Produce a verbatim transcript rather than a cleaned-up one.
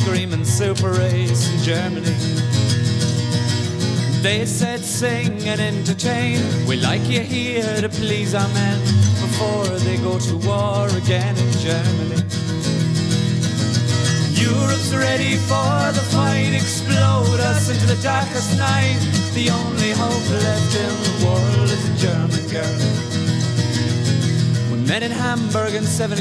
screaming super race in Germany. They said sing and entertain, we like you here to please our men before they go to war again in Germany. Europe's ready for the fight, explode us into the darkest night. The only hope left in the world is a German girl. We met in Hamburg in seventy